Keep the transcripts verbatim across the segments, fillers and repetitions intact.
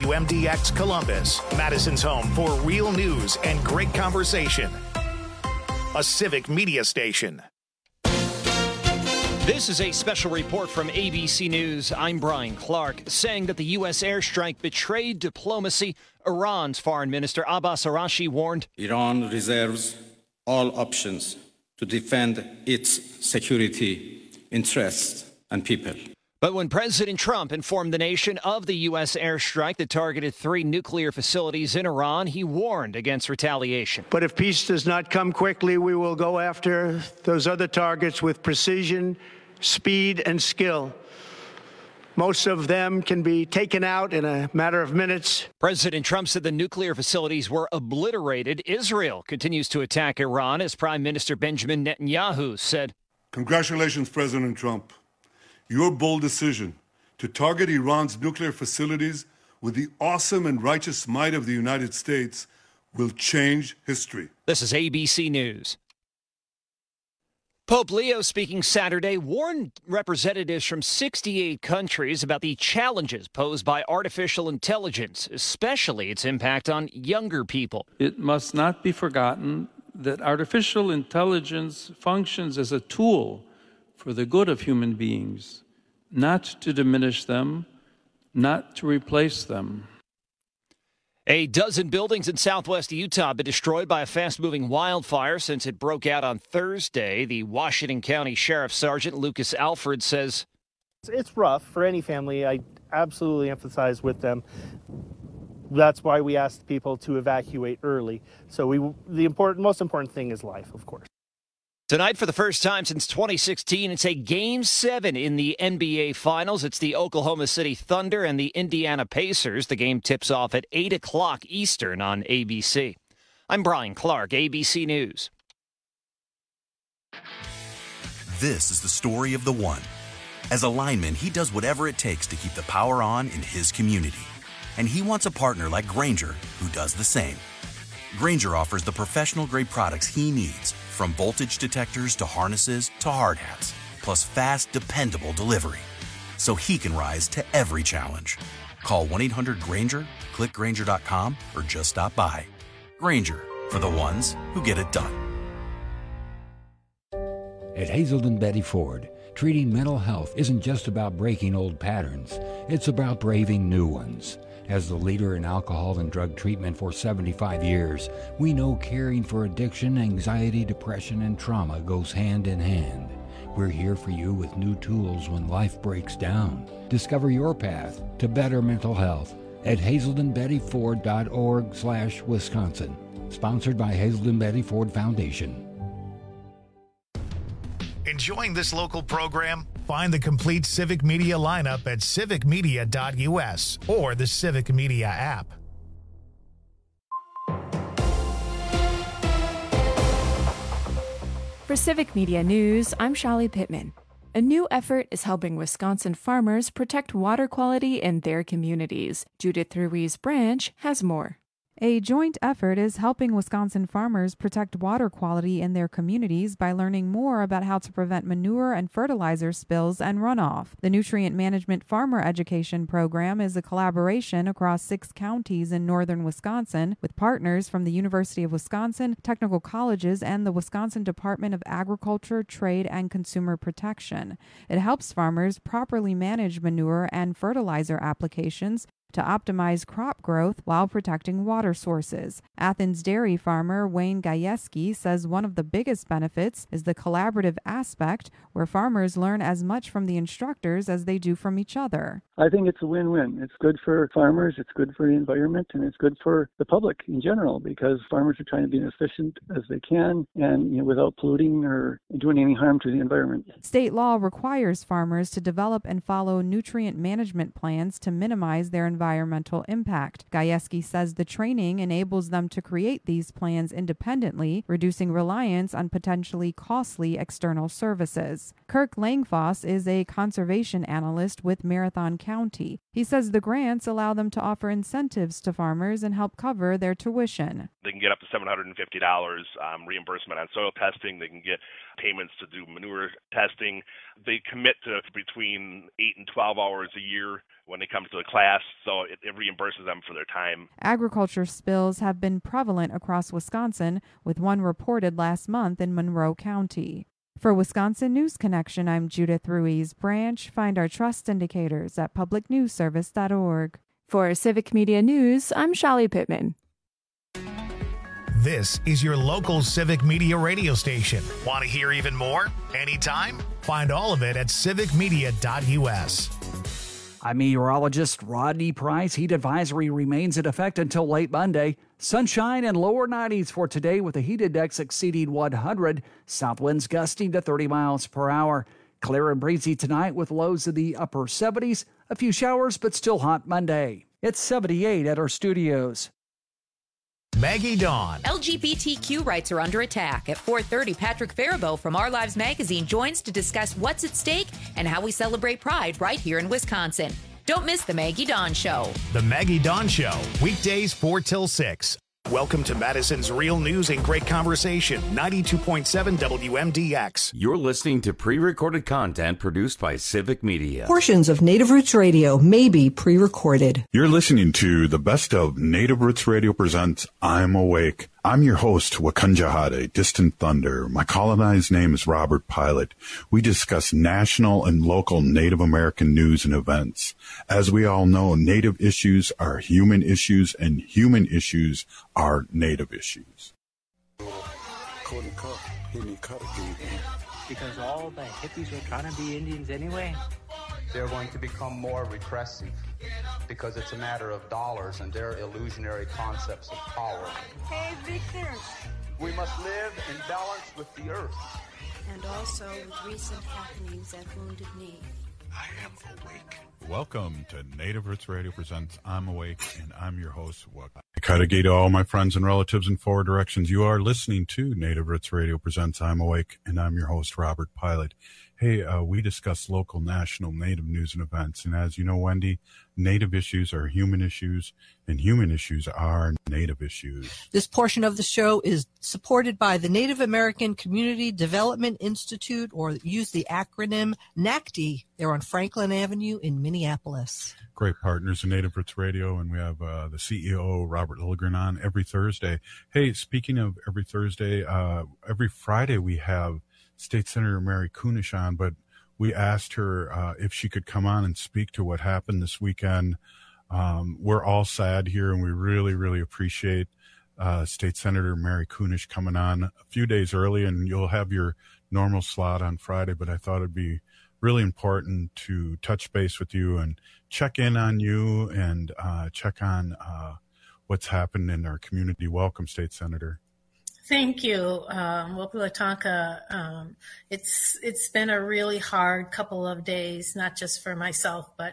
W M D X Columbus, Madison's home for real news and great conversation. A civic media station. This is a special report from A B C News. I'm Brian Clark, saying that the U S airstrike betrayed diplomacy. Iran's Foreign Minister Abbas Araghchi warned Iran reserves all options to defend its security interests and people. But when President Trump informed the nation of the U S airstrike that targeted three nuclear facilities in Iran, he warned against retaliation. But if peace does not come quickly, we will go after those other targets with precision, speed, and skill. Most of them can be taken out in a matter of minutes. President Trump said the nuclear facilities were obliterated. Israel continues to attack Iran, as Prime Minister Benjamin Netanyahu said. Congratulations, President Trump. Your bold decision to target Iran's nuclear facilities with the awesome and righteous might of the United States will change history. This is A B C News. Pope Leo, speaking Saturday, warned representatives from sixty-eight countries about the challenges posed by artificial intelligence, especially its impact on younger people. It must not be forgotten that artificial intelligence functions as a tool for the good of human beings, not to diminish them, not to replace them. A dozen buildings in southwest Utah have been destroyed by a fast-moving wildfire since it broke out on Thursday. The Washington County Sheriff Sergeant Lucas Alford says, It's rough for any family. I absolutely emphasize with them. That's why we ask people to evacuate early. So we, the important, most important thing is life, of course. Tonight, for the first time since twenty sixteen, it's a Game seven in the N B A Finals. It's the Oklahoma City Thunder and the Indiana Pacers. The game tips off at eight o'clock Eastern on A B C. I'm Brian Clark, A B C News. This is the story of the one. As a lineman, he does whatever it takes to keep the power on in his community. And he wants a partner like Grainger, who does the same. Grainger offers the professional-grade products he needs, from voltage detectors to harnesses to hard hats, plus fast, dependable delivery, so he can rise to every challenge. Call one eight hundred Grainger, click Grainger dot com, or just stop by. Grainger, for the ones who get it done. At Hazelden Betty Ford, treating mental health isn't just about breaking old patterns, it's about braving new ones. As the leader in alcohol and drug treatment for seventy-five years, we know caring for addiction, anxiety, depression, and trauma goes hand in hand. We're here for you with new tools when life breaks down. Discover your path to better mental health at hazelden betty ford dot org slash Wisconsin. Sponsored by Hazelden Betty Ford Foundation. Enjoying this local program? Find the complete Civic Media lineup at civic media dot U S or the Civic Media app. For Civic Media News, I'm Shali Pittman. A new effort is helping Wisconsin farmers protect water quality in their communities. Judith Ruiz Branch has more. A joint effort is helping Wisconsin farmers protect water quality in their communities by learning more about how to prevent manure and fertilizer spills and runoff. The Nutrient Management Farmer Education Program is a collaboration across six counties in northern Wisconsin with partners from the University of Wisconsin, technical colleges, and the Wisconsin Department of Agriculture, Trade, and Consumer Protection. It helps farmers properly manage manure and fertilizer applications to optimize crop growth while protecting water sources. Athens dairy farmer Wayne Gajewski says one of the biggest benefits is the collaborative aspect, where farmers learn as much from the instructors as they do from each other. I think it's a win-win. It's good for farmers, it's good for the environment, and it's good for the public in general, because farmers are trying to be as efficient as they can and, you know, without polluting or doing any harm to the environment. State law requires farmers to develop and follow nutrient management plans to minimize their environmental impact. Gajewski says the training enables them to create these plans independently, reducing reliance on potentially costly external services. Kirk Langfoss is a conservation analyst with Marathon County. He says the grants allow them to offer incentives to farmers and help cover their tuition. They can get up to seven hundred fifty dollars um, reimbursement on soil testing. They can get payments to do manure testing. They commit to between eight and twelve hours a year when it comes to the class, so it, it reimburses them for their time. Agriculture spills have been prevalent across Wisconsin, with one reported last month in Monroe County. For Wisconsin News Connection, I'm Judith Ruiz Branch. Find our trust indicators at public news service dot org. For Civic Media News, I'm Shelly Pittman. This is your local Civic Media radio station. Want to hear even more? Anytime? Find all of it at civic media dot u s. I'm meteorologist Rodney Price. Heat advisory remains in effect until late Monday. Sunshine and lower nineties for today with a heat index exceeding one hundred. South winds gusting to thirty miles per hour. Clear and breezy tonight with lows in the upper seventies. A few showers, but still hot Monday. It's seventy-eight at our studios. Maggie Dawn. L G B T Q rights are under attack. At four thirty, Patrick Faribault from Our Lives Magazine joins to discuss what's at stake and how we celebrate Pride right here in Wisconsin. Don't miss the Maggie Dawn Show. The Maggie Dawn Show, weekdays four till six. Welcome to Madison's Real News and Great Conversation, ninety-two point seven W M D X. You're listening to pre-recorded content produced by Civic Media. Portions of Native Roots Radio may be pre-recorded. You're listening to the best of Native Roots Radio presents I'm Awake. I'm your host, Wakunjahade, Distant Thunder. My colonized name is Robert Pilot. We discuss national and local Native American news and events. As we all know, Native issues are human issues, and human issues are Native issues. Because all the hippies were trying to be Indians anyway. They're going to become more repressive because it's a matter of dollars and their illusionary concepts of power. Hey, Victor. We must live in balance with the earth. And also with recent happenings at Wounded Knee. I am awake. Welcome to Native Roots Radio presents I'm Awake, and I'm your host, Wak. Kadagi to all my friends and relatives in four directions. You are listening to Native Roots Radio presents I'm Awake, and I'm your host, Robert Pilot. Hey, uh, we discuss local, national, Native news and events. And as you know, Wendy, Native issues are human issues, and human issues are Native issues. This portion of the show is supported by the Native American Community Development Institute, or use the acronym NACD. They're on Franklin Avenue in Minneapolis. Great partners in Native Roots Radio, and we have uh, the C E O, Robert Lilligren, on every Thursday. Hey, speaking of every Thursday, uh, every Friday we have State Senator Mary Kunesh on, but we asked her uh, if she could come on and speak to what happened this weekend. Um, we're all sad here, and we really, really appreciate uh, State Senator Mary Kunesh coming on a few days early, and you'll have your normal slot on Friday, but I thought it'd be really important to touch base with you and check in on you and uh, check on uh, what's happened in our community. Welcome, State Senator. Thank you, um, Wopalatonka. Um, it's it's been a really hard couple of days, not just for myself, but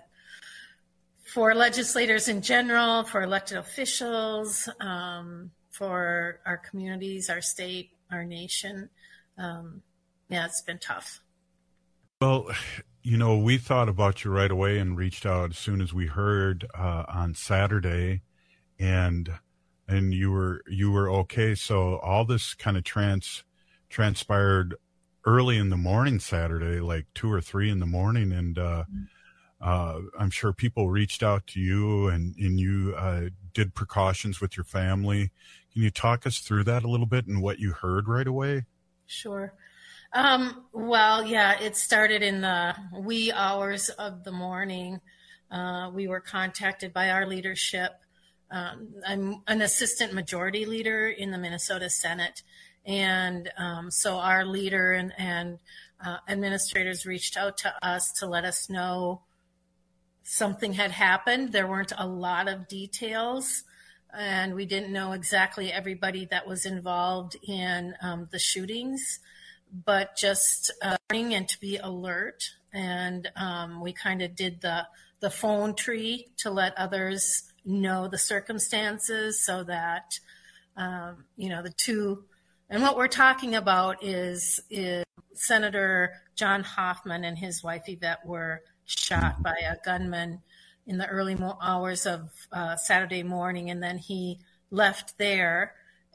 for legislators in general, for elected officials, um, for our communities, our state, our nation. Um, yeah, it's been tough. Well, you know, we thought about you right away and reached out as soon as we heard uh, on Saturday, and and you were you were okay. So all this kind of trans transpired early in the morning Saturday, like two or three in the morning, and uh, uh, I'm sure people reached out to you, and and you uh, did precautions with your family. Can you talk us through that a little bit and what you heard right away? Sure. Um, well, yeah, it started in the wee hours of the morning. Uh, we were contacted by our leadership. Um, I'm an assistant majority leader in the Minnesota Senate. And um, so our leader and, and uh, administrators reached out to us to let us know something had happened. There weren't a lot of details, and we didn't know exactly everybody that was involved in um, the shootings, but just uh, and to be alert. And um, we kind of did the, the phone tree to let others know the circumstances so that, um, you know, the two, and what we're talking about is, is Senator John Hoffman and his wife Yvette were shot by a gunman in the early mo- hours of uh, Saturday morning, and then he left there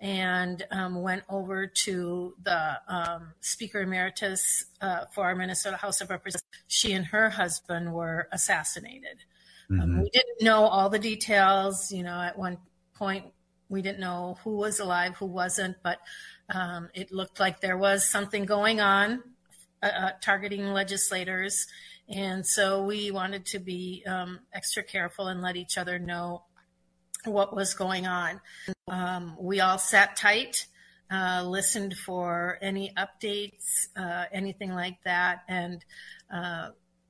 and um, went over to the um, Speaker Emeritus uh, for our Minnesota House of Representatives. She and her husband were assassinated. Mm-hmm. Um, we didn't know all the details. You know, at one point we didn't know who was alive, who wasn't, but um, it looked like there was something going on uh, uh, targeting legislators. And so we wanted to be um, extra careful and let each other know what was going on. Um, we all sat tight, uh, listened for any updates, uh, anything like that. And uh,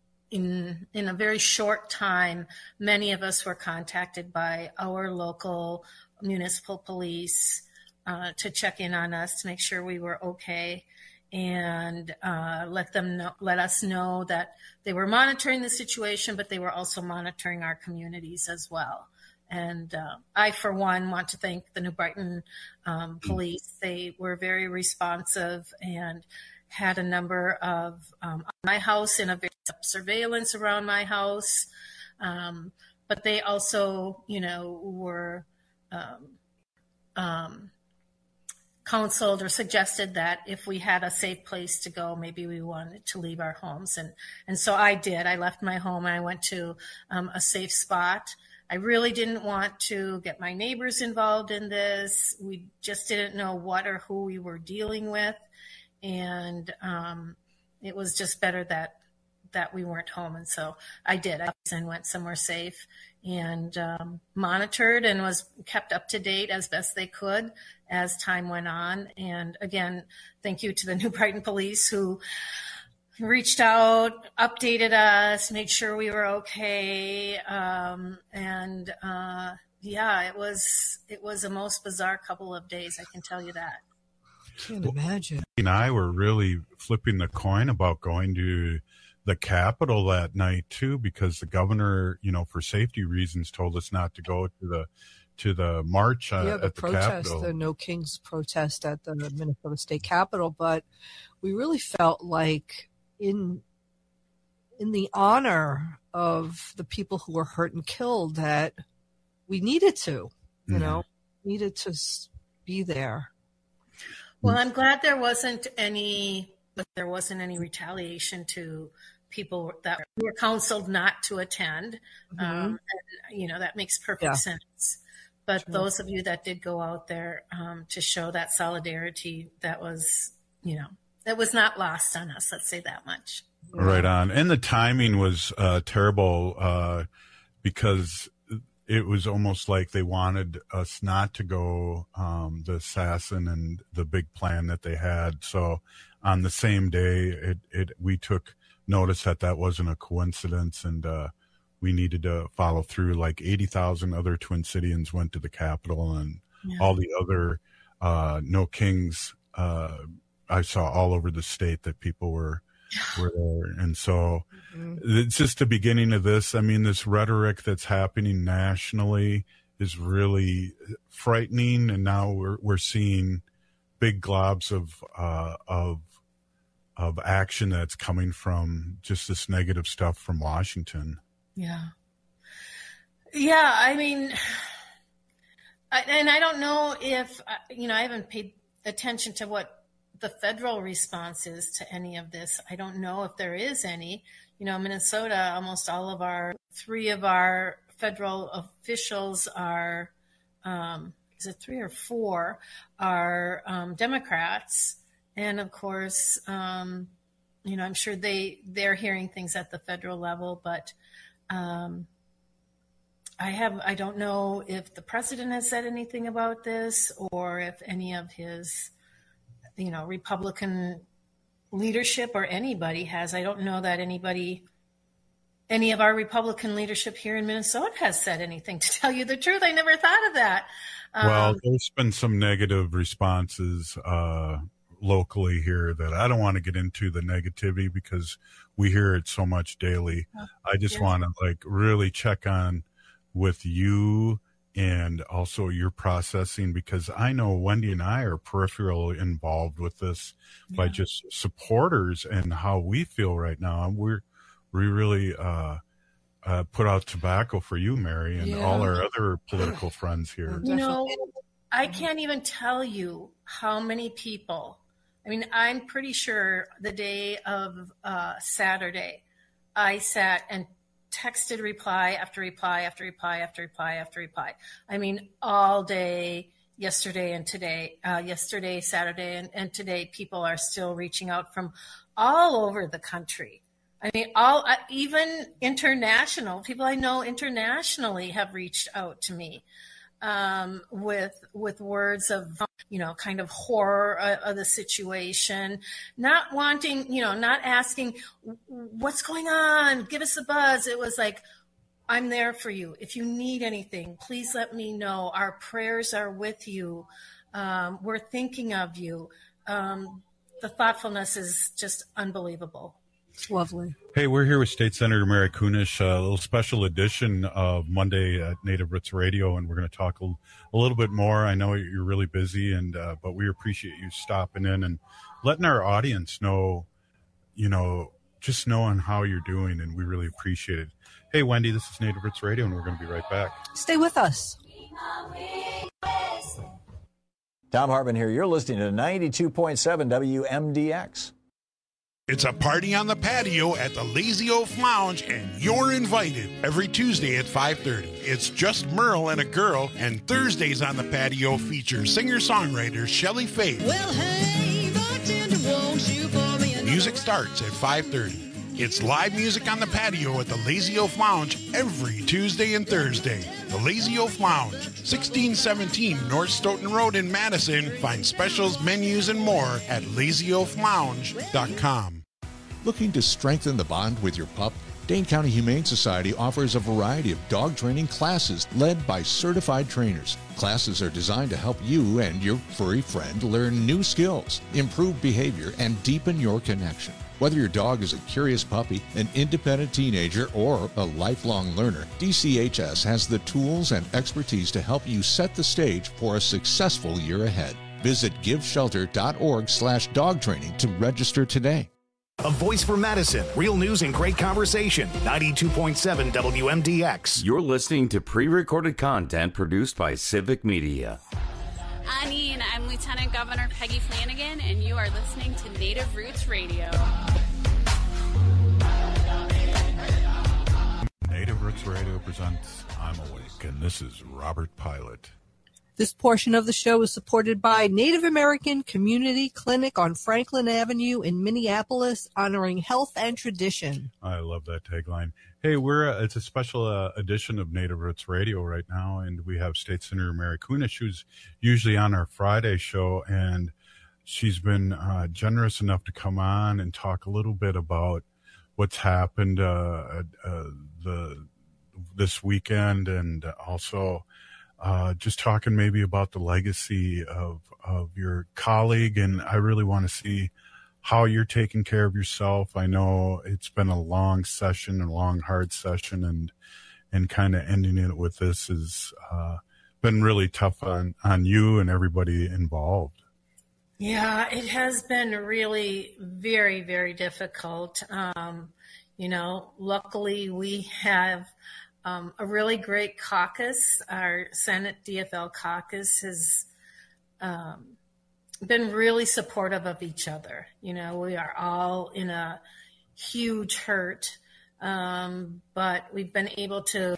in in a very short time, many of us were contacted by our local municipal police uh, to check in on us, to make sure we were okay, and uh, let them know, let us know that they were monitoring the situation, but they were also monitoring our communities as well. And uh, I, for one, want to thank the New Brighton um, police. They were very responsive and had a number of um, my house and a bit of surveillance around my house. Um, but they also, you know, were um, um, counseled or suggested that if we had a safe place to go, maybe we wanted to leave our homes. And, and so I did. I left my home and I went to um, a safe spot. I really didn't want to get my neighbors involved in this. We just didn't know what or who we were dealing with. And um, it was just better that that we weren't home. And so I did. I went somewhere safe and um, monitored and was kept up to date as best they could as time went on. And again, thank you to the New Brighton Police who reached out, updated us, made sure we were okay. Um, and uh, yeah, it was it was a most bizarre couple of days, I can tell you that. Can't imagine. And I were really flipping the coin about going to the Capitol that night too, because the governor, you know, for safety reasons, told us not to go to the to the march uh, yeah, the at the protest, Capitol. the No Kings protest at the Minnesota State Capitol. But we really felt like in in the honor of the people who were hurt and killed that we needed to, you mm-hmm. know, needed to be there. Well, I'm glad there wasn't any, there wasn't any retaliation to people that were counseled not to attend. Mm-hmm. Um, and, you know, that makes perfect yeah. sense. But sure. those of you that did go out there um, to show that solidarity, that was, you know, that was not lost on us. Let's say that much. Right on. And the timing was uh, terrible uh, because it was almost like they wanted us not to go, um, the assassin and the big plan that they had. So on the same day, it, it we took notice that that wasn't a coincidence, and uh, we needed to follow through. Like eighty thousand other Twin Cityans went to the Capitol, and yeah. all the other uh, No Kings uh, I saw all over the state that people were were there. And so mm-hmm. it's just the beginning of this. I mean, this rhetoric that's happening nationally is really frightening. And now we're, we're seeing big globs of, uh, of, of action that's coming from just this negative stuff from Washington. Yeah. Yeah. I mean, I, and I don't know if, you know, I haven't paid attention to what the federal response is to any of this. I don't know if there is any. You know, Minnesota, almost all of our, three of our federal officials are, um, is it three or four, are um, Democrats. And of course, um, you know, I'm sure they, they're hearing things at the federal level, but um, I have, I don't know if the president has said anything about this or if any of his, you know, Republican leadership or anybody has. I don't know that anybody, any of our Republican leadership here in Minnesota has said anything, to tell you the truth. I never thought of that. Um, well, there's been some negative responses uh, locally here that I don't want to get into the negativity because we hear it so much daily. I just yeah. want to like really check on with you and also your processing, because I know Wendy and I are peripheral involved with this yeah. by just supporters and how we feel right now. We're, we really uh, uh, put out tobacco for you, Mary, and yeah. all our other political friends here. You know, I can't even tell you how many people, I mean, I'm pretty sure the day of uh, Saturday, I sat and texted reply after reply after reply after reply after reply. I mean, all day yesterday and today, uh, yesterday, Saturday, and, and today, people are still reaching out from all over the country. I mean, all uh, even international people I know internationally have reached out to me um, with with words of, you know, kind of horror of, of the situation, not wanting, you know, not asking what's going on, give us a buzz. It was like, I'm there for you. If you need anything, please let me know. Our prayers are with you. Um, we're thinking of you. Um, the thoughtfulness is just unbelievable. It's lovely. Hey, we're here with State Senator Mary Kunesh, a little special edition of Monday at Native Roots Radio, and we're going to talk a, a little bit more. I know you're really busy, and uh, but we appreciate you stopping in and letting our audience know, you know, just knowing how you're doing, and we really appreciate it. Hey, Wendy, this is Native Roots Radio, and we're going to be right back. Stay with us. Tom Hartman here. You're listening to ninety-two point seven W M D X. It's a party on the patio at the Lazy Oaf Lounge, and you're invited every Tuesday at five thirty. It's just Merle and a girl, and Thursdays on the patio feature singer-songwriter Shelley Faith. Well, hey, bartender, won't you pour me another? Music starts at five thirty. It's live music on the patio at the Lazy Oaf Lounge every Tuesday and Thursday. The Lazy Oaf Lounge, sixteen seventeen North Stoughton Road in Madison. Find specials, menus, and more at lazy oaf lounge dot com. Looking to strengthen the bond with your pup? Dane County Humane Society offers a variety of dog training classes led by certified trainers. Classes are designed to help you and your furry friend learn new skills, improve behavior, and deepen your connection. Whether your dog is a curious puppy, an independent teenager, or a lifelong learner, D C H S has the tools and expertise to help you set the stage for a successful year ahead. Visit give shelter dot org slash dog training to register today. A voice for Madison. Real news and great conversation. ninety-two point seven W M D X. You're listening to pre-recorded content produced by Civic Media. Annie, and I'm Lieutenant Governor Peggy Flanagan, and you are listening to Native Roots Radio. Native Roots Radio presents I'm Awake, and this is Robert Pilot. This portion of the show is supported by Native American Community Clinic on Franklin Avenue in Minneapolis, honoring health and tradition. I love that tagline. Hey, we're uh, it's a special uh, edition of Native Roots Radio right now, and we have State Senator Mary Kunesh, who's usually on our Friday show, and she's been uh, generous enough to come on and talk a little bit about what's happened uh, uh, the this weekend, and also uh, just talking maybe about the legacy of of your colleague. And I really want to see how you're taking care of yourself. I know it's been a long session, a long, hard session, and and kind of ending it with this has uh, been really tough on, on you and everybody involved. Yeah, it has been really very, very difficult. Um, you know, luckily we have um, a really great caucus. Our Senate D F L caucus has um, been really supportive of each other. You know, we are all in a huge hurt, um, but we've been able to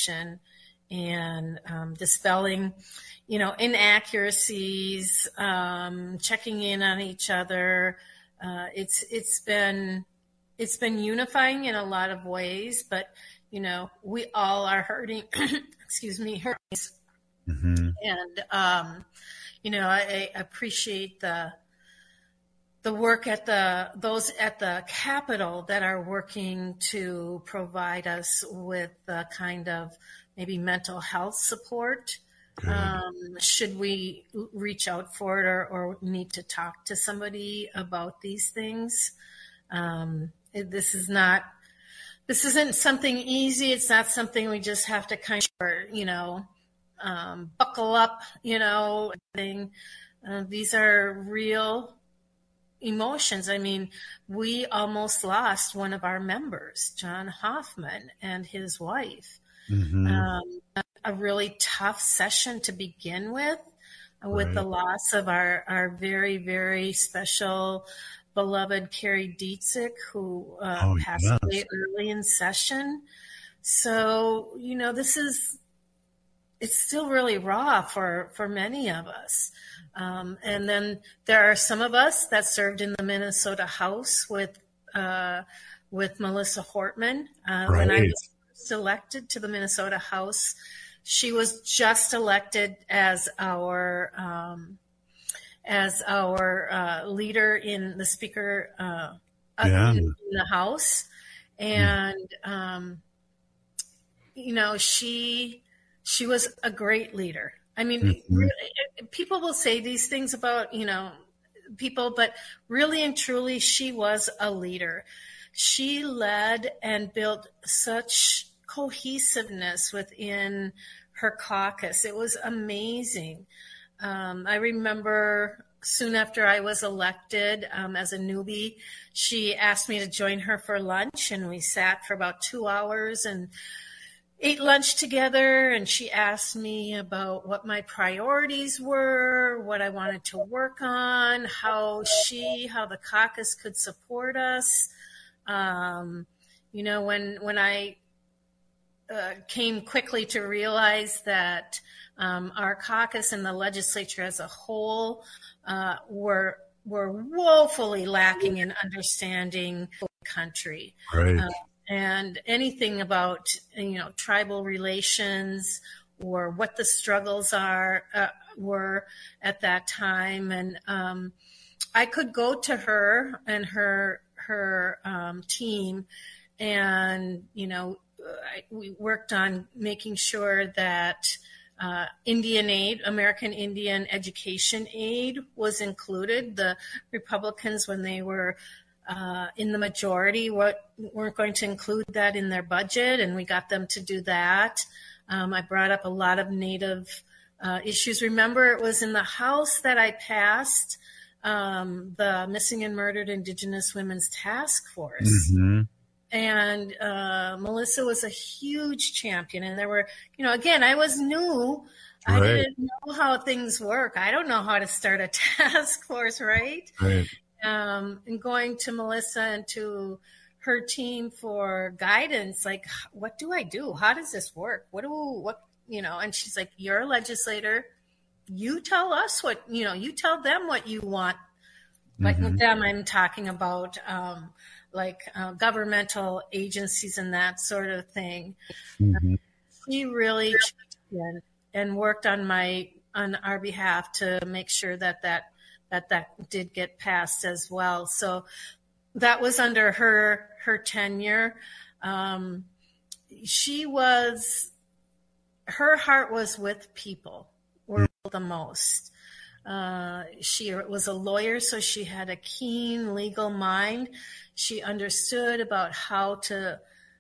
and um, dispelling, you know, inaccuracies, um, checking in on each other. Uh, it's it's been it's been unifying in a lot of ways, but you know, we all are hurting. excuse me, hurting. Mm-hmm. And um, you know, I, I appreciate the the work at the those at the Capitol that are working to provide us with the kind of maybe mental health support. Um, should we reach out for it or, or need to talk to somebody about these things? Um, it, this is not, this isn't something easy. It's not something we just have to kind of, you know, um, buckle up, you know, thing. Uh, these are real emotions. I mean, we almost lost one of our members, John Hoffman, and his wife. Mm-hmm. Um, a really tough session to begin with, with Right. the loss of our, our very, very special, beloved Carrie Dietzick, who uh, Oh, passed yes. away early in session. So, you know, this is, it's still really raw for, for many of us. Um, and then there are some of us that served in the Minnesota House with, uh, with Melissa Hortman. Uh, When I Right. was first elected to the Minnesota House, she was just elected as our, um, as our uh, leader in the speaker uh, Yeah. in, in the House. And, um, you know, she, she was a great leader. I mean, Mhm. really, people will say these things about, you know, people, but really and truly, she was a leader. She led and built such cohesiveness within her caucus. It was amazing. Um, I remember soon after I was elected um, as a newbie, she asked me to join her for lunch, and we sat for about two hours and ate lunch together. And she asked me about what my priorities were, what I wanted to work on, how she, how the caucus could support us. Um, you know, when when I uh, came quickly to realize that um, our caucus and the legislature as a whole uh, were were woefully lacking in understanding the country. Right. Uh, and anything about, you know, tribal relations or what the struggles are uh, were at that time. And um, I could go to her and her her um, team, and you know, I, we worked on making sure that uh, Indian aid, American Indian education aid, was included. The Republicans, when they were Uh, in the majority, what, weren't going to include that in their budget, and we got them to do that. Um, I brought up a lot of Native uh, issues. Remember, it was in the House that I passed um, the Missing and Murdered Indigenous Women's Task Force. Mhm. And uh, Melissa was a huge champion. And there were, you know, again, I was new. I Right. didn't know how things work. I don't know how to start a task force, right? Right. Um, and going to Melissa and to her team for guidance, like, what do I do? How does this work? What do, what, you know, and she's like, you're a legislator. You tell us what, you know, you tell them what you want. Like Mhm. with them, I'm talking about, um, like, uh, governmental agencies and that sort of thing. Mhm. She really championed and worked on my, on our behalf to make sure that that, that that did get passed as well. So that was under her, her tenure. Um, she was, her heart was with people, were the most. Uh, she was a lawyer, so she had a keen legal mind. She understood about how to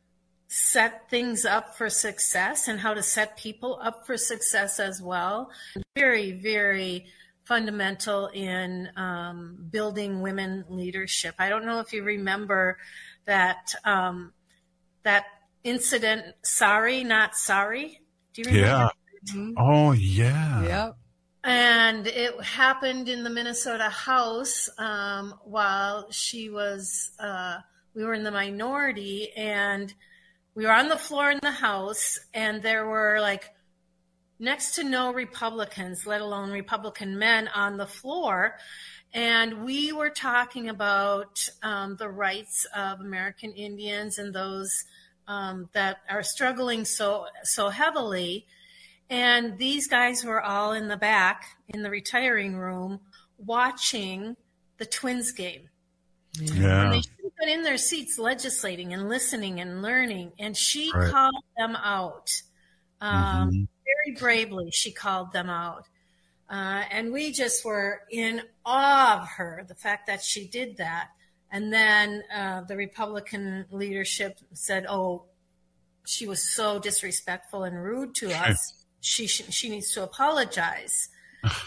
set things up for success and how to set people up for success as well. Very, very fundamental in um, building women leadership. I don't know if you remember that um, that incident, Sorry, Not Sorry. Do you remember? Yeah. Mhm. Oh, yeah. Yep. And it happened in the Minnesota House um, while she was, uh, we were in the minority, and we were on the floor in the House, and there were like next to no Republicans, let alone Republican men, on the floor. And we were talking about um, the rights of American Indians and those um, that are struggling so so heavily. And these guys were all in the back in the retiring room watching the Twins game. Yeah. And they should have been in their seats legislating and listening and learning. And she Right. called them out. Um, Mhm. Very bravely, she called them out. Uh, and we just were in awe of her, the fact that she did that. And then uh, the Republican leadership said, oh, she was so disrespectful and rude to us. She she needs to apologize.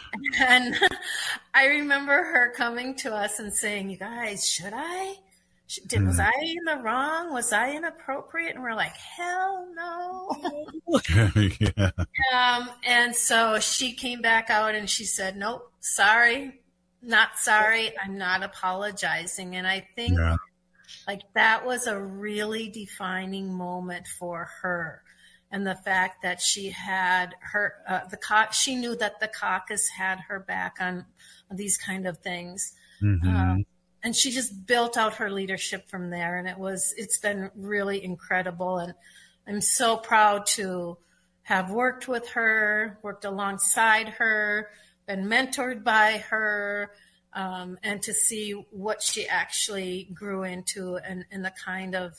And I remember her coming to us and saying, you guys, should I? Did, mm. Was I in the wrong? Was I inappropriate? And we're like, hell no. yeah. um, and so she came back out and she said, nope, sorry, not sorry. I'm not apologizing. And I think yeah. like that was a really defining moment for her. And the fact that she had her, uh, the co- she knew that the caucus had her back on, on these kind of things. Mm-hmm. Um, and she just built out her leadership from there. And it was, it's been really incredible. And I'm so proud to have worked with her, worked alongside her, been mentored by her, um, and to see what she actually grew into and, and the kind of,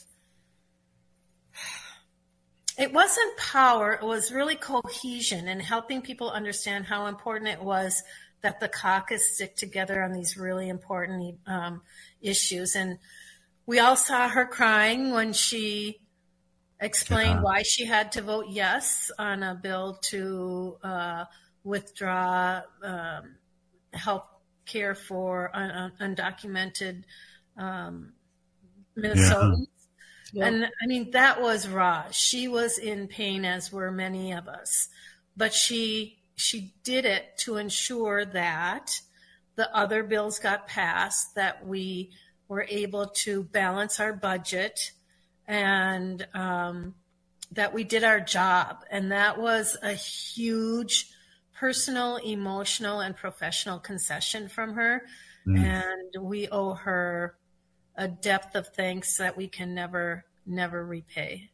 it wasn't power, it was really cohesion and helping people understand how important it was that the caucus stick together on these really important um, issues. And we all saw her crying when she explained uh-huh. why she had to vote yes on a bill to uh, withdraw um, health care for un- undocumented um, Minnesotans. Yeah. And I mean, that was raw. She was in pain, as were many of us, but she she did it to ensure that the other bills got passed, that we were able to balance our budget, and um, that we did our job. And that was a huge personal, emotional, and professional concession from her. Mm. And we owe her a depth of thanks that we can never, never repay.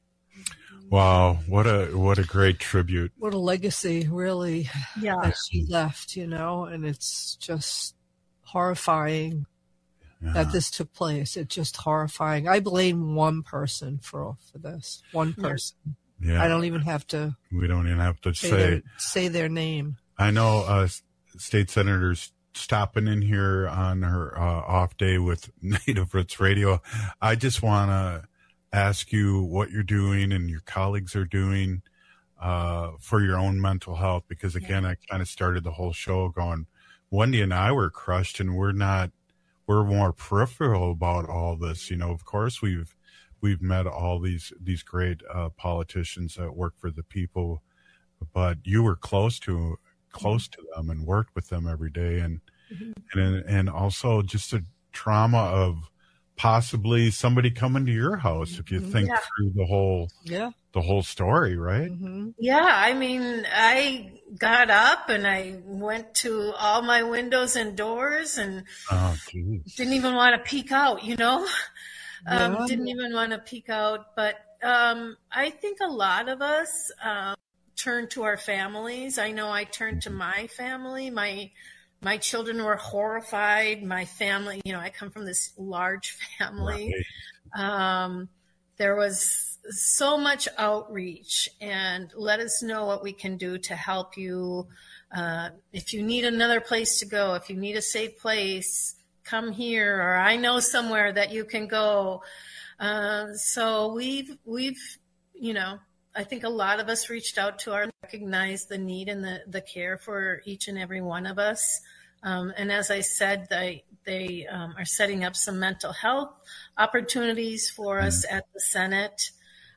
Wow, what a what a great tribute. What a legacy, really, yeah. that she left, you know, and it's just horrifying yeah. that this took place. It's just horrifying. I blame one person for for this. One person. Yeah. I don't even have to. We don't even have to say say their, say their name. I know uh, State Senators stopping in here on her uh, off day with Native Roots Radio. I just want to ask you what you're doing and your colleagues are doing uh, for your own mental health, because again, yeah. I kind of started the whole show going, Wendy and I were crushed, and we're not, we're more peripheral about all this. You know, of course we've, we've met all these, these great uh, politicians that work for the people, but you were close to, close to them and worked with them every day. And, mm-hmm. and, and also just the trauma of possibly somebody coming to your house, if you think yeah. through the whole, yeah. the whole story, right? Mm-hmm. Yeah. I mean, I got up and I went to all my windows and doors and oh, didn't even want to peek out, you know, um, yeah. didn't even want to peek out. But um, I think a lot of us um, turn to our families. I know I turned to my family. My My children were horrified. My family, you know, I come from this large family. Right. Um, there was so much outreach, and let us know what we can do to help you. Uh, if you need another place to go, if you need a safe place, come here, or I know somewhere that you can go. Uh, so we've, we've, you know, I think a lot of us reached out to our, recognize the need and the, the care for each and every one of us. Um, and as I said, they, they um, are setting up some mental health opportunities for us at the Senate.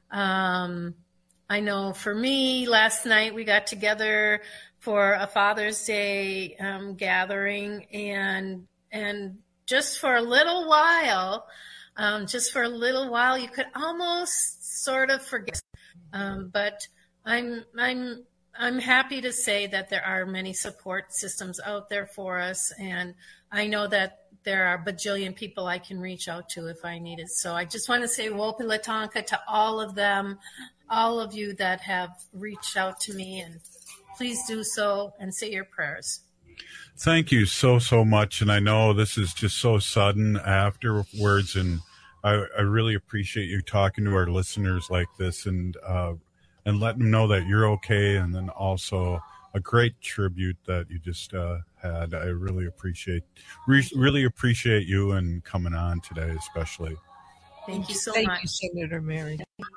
Um, I know for me, last night we got together for a Father's Day um, gathering, and and just for a little while, um, just for a little while, you could almost sort of forget. Um, but I'm I'm I'm happy to say that there are many support systems out there for us, and I know that there are a bajillion people I can reach out to if I need it. So I just want to say Wopi Latonka to all of them, all of you that have reached out to me, and please do so and say your prayers. Thank you so, so much. And I know this is just so sudden afterwards, and I, I really appreciate you talking to our listeners like this, and uh, and letting them know that you're okay. And then also a great tribute that you just uh, had. I really appreciate, re- really appreciate you and coming on today, especially. Thank you so Thank much. you, Senator Mary.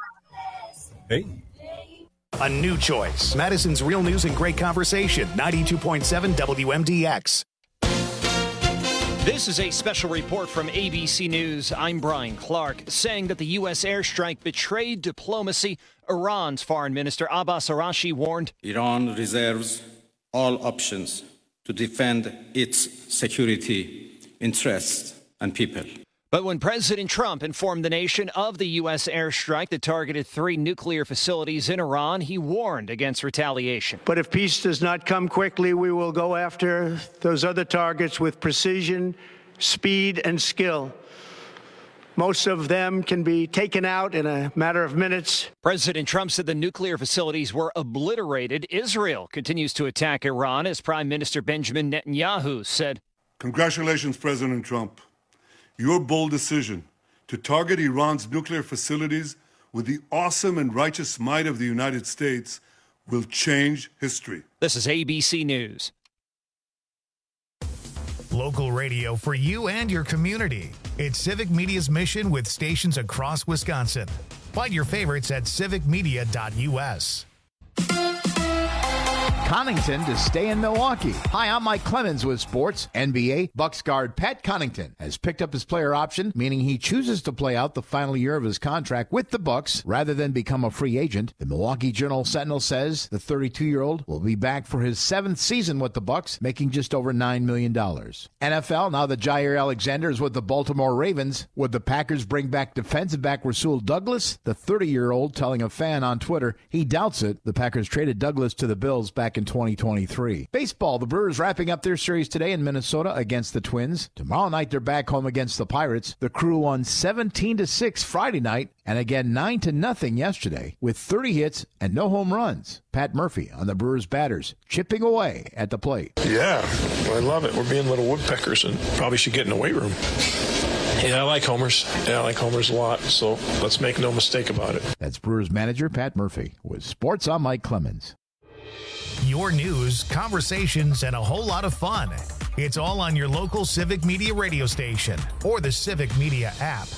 Hey. A new choice. Madison's Real News and Great Conversation. ninety-two point seven W M D X. This is a special report from A B C News. I'm Brian Clark, saying that the U S airstrike betrayed diplomacy. Iran's Foreign Minister Abbas Araghchi warned Iran reserves all options to defend its security interests and people. But when President Trump informed the nation of the U S airstrike that targeted three nuclear facilities in Iran, he warned against retaliation. But if peace does not come quickly, we will go after those other targets with precision, speed, and skill. Most of them can be taken out in a matter of minutes. President Trump said the nuclear facilities were obliterated. Israel continues to attack Iran, as Prime Minister Benjamin Netanyahu said. Congratulations, President Trump. Your bold decision to target Iran's nuclear facilities with the awesome and righteous might of the United States will change history. This is A B C News. Local radio for you and your community. It's Civic Media's mission with stations across Wisconsin. Find your favorites at civic media dot U S. Connington to stay in Milwaukee. Hi, I'm Mike Clemens with sports. N B A Bucks guard Pat Connington has picked up his player option, meaning he chooses to play out the final year of his contract with the Bucks rather than become a free agent. The Milwaukee Journal-Sentinel says the thirty-two-year-old will be back for his seventh season with the Bucks, making just over nine million dollars. N F L, now that Jair Alexander is with the Baltimore Ravens. Would the Packers bring back defensive back Rasul Douglas? The thirty-year-old telling a fan on Twitter he doubts it. The Packers traded Douglas to the Bills back in twenty twenty-three. Baseball, the Brewers wrapping up their series today in Minnesota against the Twins. Tomorrow night they're back home against the Pirates. The Crew won seventeen to six Friday night and again nine to nothing yesterday with thirty hits and no home runs. Pat Murphy on the Brewers batters, chipping away at the plate. Yeah, I love it. We're being little woodpeckers and probably should get in the weight room. Yeah, I like homers. Yeah, I like homers a lot, so let's make no mistake about it. That's Brewers manager Pat Murphy. With sports, I'm Mike Clemens. Your news, conversations, and a whole lot of fun. It's all on your local Civic Media radio station or the Civic Media app.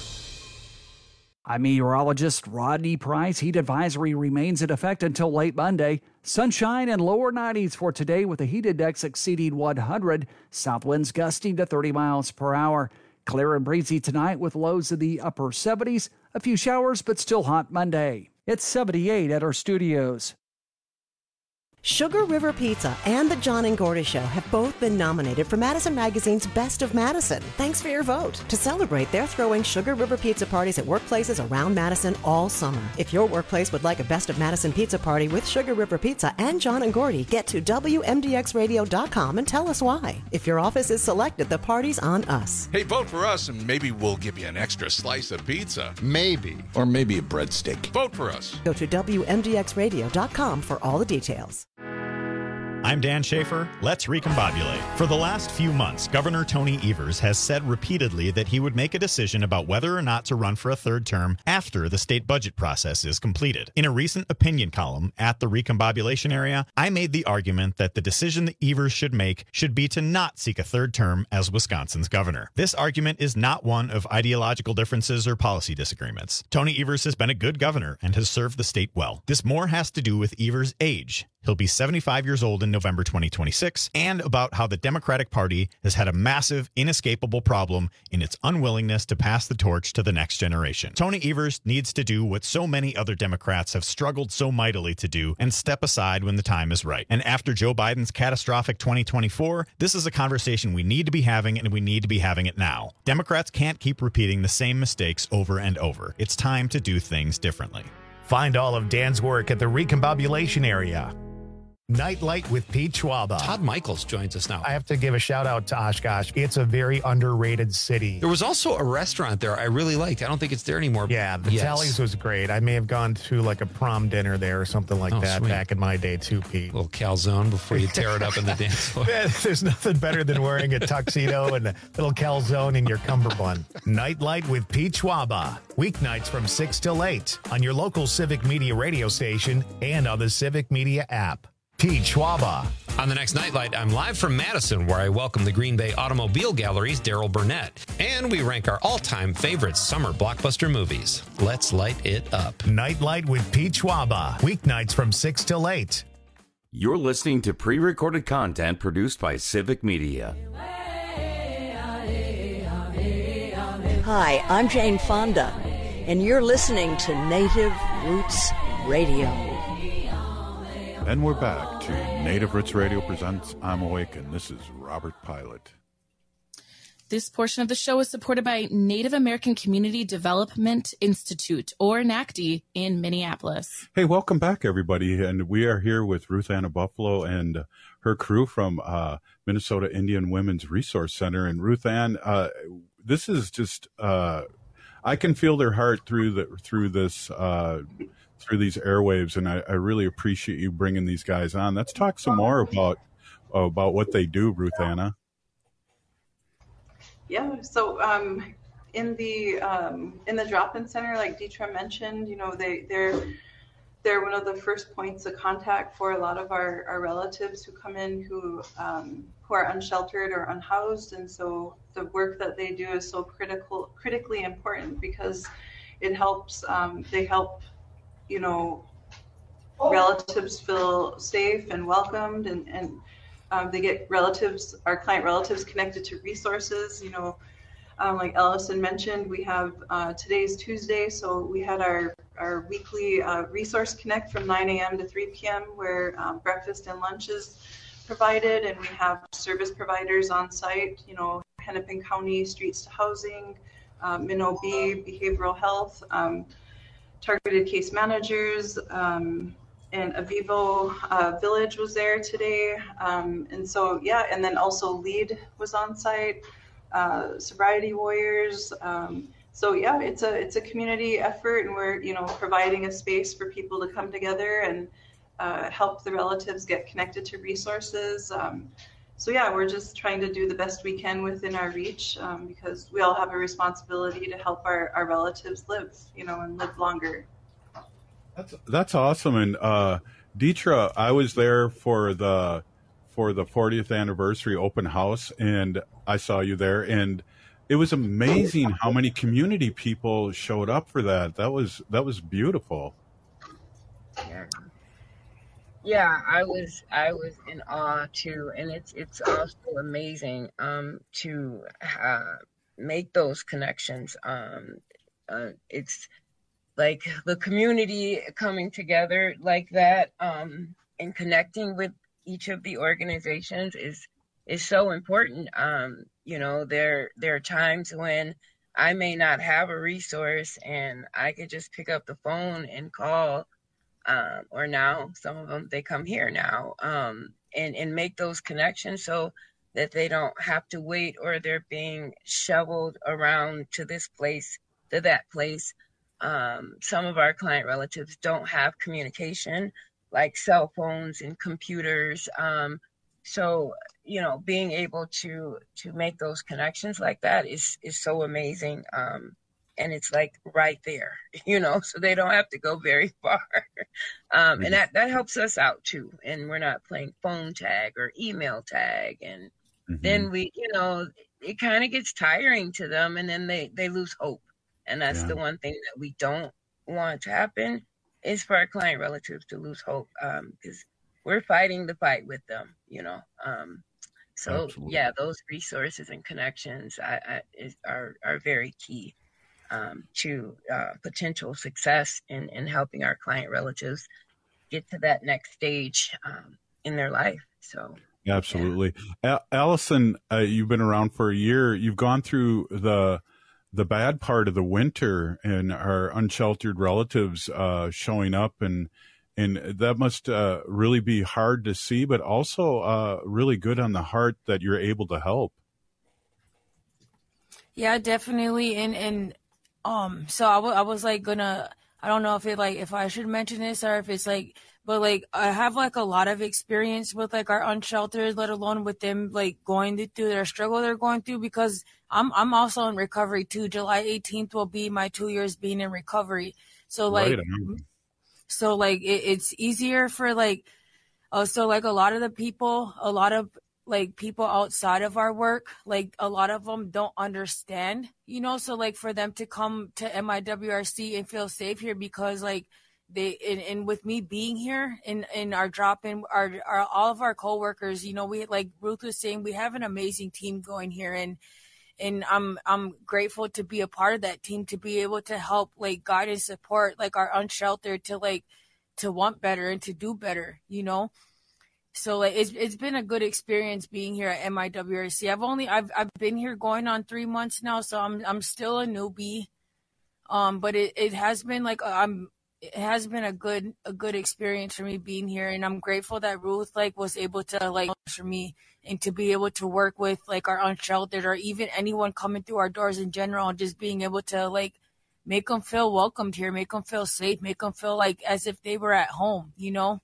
I'm meteorologist Rodney Price. Heat advisory remains in effect until late Monday. Sunshine and lower nineties for today with a heat index exceeding one hundred. South winds gusting to thirty miles per hour. Clear and breezy tonight with lows in the upper seventies. A few showers, but still hot Monday. It's seventy-eight at our studios. Sugar River Pizza and the John and Gordy Show have both been nominated for Madison Magazine's Best of Madison. Thanks for your vote. To celebrate, they're throwing Sugar River Pizza parties at workplaces around Madison all summer. If your workplace would like a Best of Madison pizza party with Sugar River Pizza and John and Gordy, get to W M D X radio dot com and tell us why. If your office is selected, the party's on us. Hey, vote for us and maybe we'll give you an extra slice of pizza. Maybe. Or maybe a breadstick. Vote for us. Go to W M D X radio dot com for all the details. I'm Dan Schaefer. Let's recombobulate. For the last few months, Governor Tony Evers has said repeatedly that he would make a decision about whether or not to run for a third term after the state budget process is completed. In a recent opinion column at the recombobulation area, I made the argument that the decision that Evers should make should be to not seek a third term as Wisconsin's governor. This argument is not one of ideological differences or policy disagreements. Tony Evers has been a good governor and has served the state well. This more has to do with Evers' age. He'll be seventy-five years old in November twenty twenty-six, and about how the Democratic Party has had a massive, inescapable problem in its unwillingness to pass the torch to the next generation. Tony Evers needs to do what so many other Democrats have struggled so mightily to do and step aside when the time is right. And after Joe Biden's catastrophic twenty twenty-four, this is a conversation we need to be having, and we need to be having it now. Democrats can't keep repeating the same mistakes over and over. It's time to do things differently. Find all of Dan's work at the recombobulation area. Nightlight with Pete Schwaba. Todd Michaels joins us now. I have to give a shout out to Oshkosh. It's a very underrated city. There was also a restaurant there I really liked. I don't think it's there anymore. Yeah, the yes. Tallies was great. I may have gone to like a prom dinner there or something like oh, that sweet. back in my day too, Pete. A little calzone before you tear it up in the dance floor. Yeah, there's nothing better than wearing a tuxedo and a little calzone in your cummerbund. Nightlight with Pete Schwaba. Weeknights from six till eight on your local Civic Media radio station and on the Civic Media app. Pete Schwaba. On the next Nightlight, I'm live from Madison, where I welcome the Green Bay Automobile Gallery's Daryl Burnett. And we rank our all-time favorite summer blockbuster movies. Let's light it up. Nightlight with Pete Schwaba. Weeknights from six till eight. You're listening to pre-recorded content produced by Civic Media. Hi, I'm Jane Fonda, and you're listening to Native Roots Radio. And we're back to Native Roots Radio presents I'm Awake, and this is Robert Pilot. This portion of the show is supported by Native American Community Development Institute, or NACD, in Minneapolis. Hey, welcome back, everybody. And we are here with Ruth Anna Buffalo and her crew from uh, Minnesota Indian Women's Resource Center. And Ruth Ann, uh, this is just, uh, I can feel their heart through the through this, uh, through these airwaves. And I, I really appreciate you bringing these guys on. Let's talk some more about, about what they do, Ruth Anna. Yeah, so um, in the um, in the drop-in center, like Deetra mentioned, you know, they they're they're one of the first points of contact for a lot of our, our relatives who come in who um, who are unsheltered or unhoused, and so the work that they do is so critical, critically important because it helps. Um, they help, you know, relatives feel safe and welcomed, and and. Um, they get relatives, our client relatives, connected to resources. You know, um, like Ellison mentioned, we have uh, today's Tuesday, so we had our our weekly uh, resource connect from nine a.m. to three p.m. where um, breakfast and lunch is provided, and we have service providers on site. You know, Hennepin County Streets to Housing, uh, MinOB, Behavioral Health, um, targeted case managers. Um, And Avivo uh, Village was there today, um, and so yeah, and then also LEAD was on site, uh, Sobriety Warriors. Um, so yeah, it's a it's a community effort, and we're you know providing a space for people to come together and uh, help the relatives get connected to resources. Um, so yeah, we're just trying to do the best we can within our reach um, because we all have a responsibility to help our, our relatives live, you know, and live longer. That's that's awesome. And uh, Deetra, I was there for the for the fortieth anniversary open house, and I saw you there, and it was amazing how many community people showed up for that. That was that was beautiful. Yeah, yeah I was I was in awe too, and it's it's also amazing um, to uh, make those connections. Um, uh, it's like the community coming together like that um, and connecting with each of the organizations is is so important. Um, you know, there there are times when I may not have a resource and I could just pick up the phone and call, um, or now some of them, they come here now um, and, and make those connections so that they don't have to wait or they're being shoveled around to this place, to that place. Um, some of our client relatives don't have communication like cell phones and computers. Um, so, you know, being able to to make those connections like that is, is so amazing. Um, and it's like right there, you know, so they don't have to go very far. um, and that, that helps us out too. And we're not playing phone tag or email tag. And mm-hmm. then we, you know, it kind of gets tiring to them and then they, they lose hope. And that's yeah. the one thing that we don't want to happen is for our client relatives to lose hope because um, we're fighting the fight with them, you know. Um, so, Absolutely. yeah, those resources and connections I, I, is, are, are very key um, to uh, potential success in, in helping our client relatives get to that next stage um, in their life. So, Absolutely. Yeah. A- Allison, uh, you've been around for a year. You've gone through the the bad part of the winter and our unsheltered relatives uh, showing up, and and that must uh, really be hard to see, but also uh, really good on the heart that you're able to help. Yeah, definitely. And and um, so I, w- I was like gonna, I don't know if it like if I should mention this or if it's like, but like I have like a lot of experience with like our unsheltered, let alone with them like going through their struggle they're going through because I'm I'm also in recovery too. July eighteenth will be my two years being in recovery. So like, right. so like it, it's easier for like, uh, so like a lot of the people, a lot of like people outside of our work, like a lot of them don't understand, you know. So like for them to come to M I W R C and feel safe here because like they and, and with me being here in in our drop in our, our all of our coworkers, you know, we like Ruth was saying, we have an amazing team going here and. and I'm I'm grateful to be a part of that team, to be able to help like guide and support like our unsheltered to like to want better and to do better, you know. So like it's it's been a good experience being here at M I W R C. I've only I've I've been here going on three months now, so I'm I'm still a newbie. Um, but it, it has been like I'm it has been a good a good experience for me being here, and I'm grateful that Ruth like was able to like for me and to be able to work with like our unsheltered or even anyone coming through our doors in general, and just being able to like make them feel welcomed here, make them feel safe, make them feel like as if they were at home, you know.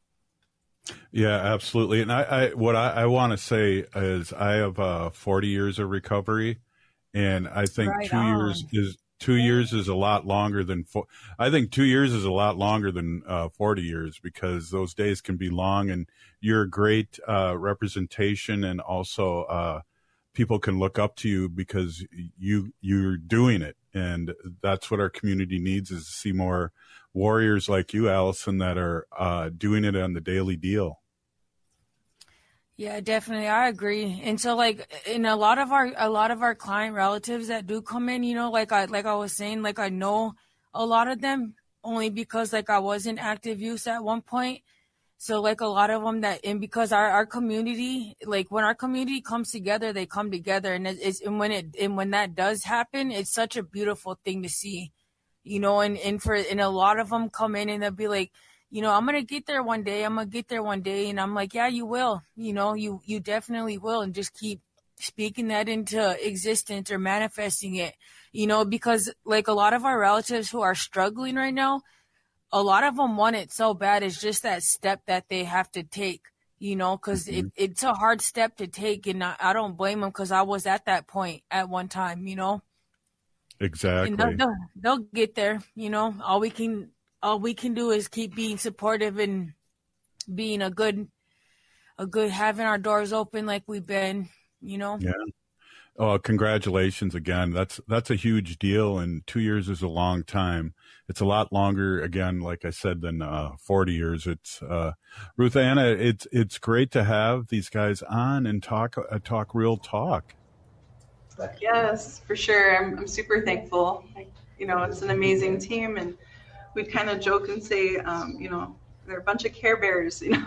Yeah, absolutely. And I, I what I, I want to say is I have uh, forty years of recovery, and I think Right two on. years is two years is a lot longer than four. I think two years is a lot longer than uh, forty years, because those days can be long, and you're a great uh, representation, and also uh, people can look up to you because you you're doing it, and that's what our community needs, is to see more warriors like you, Allison, that are uh, doing it on the daily deal. Yeah, definitely. I agree. And so like in a lot of our a lot of our client relatives that do come in, you know, like I like I was saying, like I know a lot of them only because like I was in active use at one point. So like a lot of them that, and because our, our community, like when our community comes together, they come together, and it's, and when it, and when that does happen, it's such a beautiful thing to see, you know, and, and for, and a lot of them come in and they'll be like, you know, I'm going to get there one day. I'm going to get there one day. And I'm like, yeah, you will, you know, you, you definitely will. And just keep speaking that into existence or manifesting it, you know, because like a lot of our relatives who are struggling right now, a lot of them want it so bad. It's just that step that they have to take, you know, because mm-hmm. it, it's a hard step to take. And I, I don't blame them, because I was at that point at one time, you know. Exactly. And they'll, they'll, they'll get there, you know. All we can all we can do is keep being supportive and being a good, a good, having our doors open like we've been, you know. Yeah. Oh, congratulations again. That's that's a huge deal, and two years is a long time. It's a lot longer, again, like I said, than uh, forty years. It's uh, Ruth Anna. It's it's great to have these guys on and talk uh, talk real talk. Yes, for sure. I'm I'm super thankful. Like, you know, it's an amazing team, and we kind of joke and say, um, you know, they're a bunch of Care Bears, you know.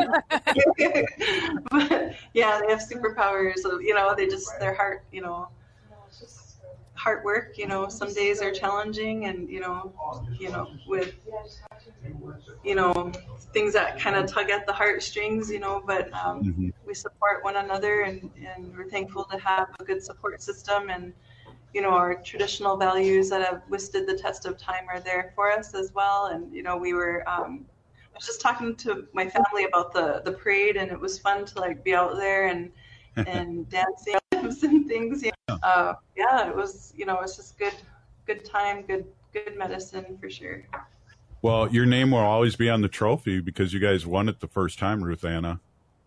But yeah, they have superpowers. So, you know, they just their heart, you know, heart work. You know, some days are challenging, and you know, you know, with you know things that kind of tug at the heartstrings, you know. But um, mm-hmm. we support one another, and and we're thankful to have a good support system, and you know, our traditional values that have withstood the test of time are there for us as well. And you know, we were. Um, I was just talking to my family about the, the parade, and it was fun to like be out there and and dancing and things. You know? uh, yeah, it was. You know, it's just good, good time, good good medicine for sure. Well, your name will always be on the trophy because you guys won it the first time, Ruth Anna.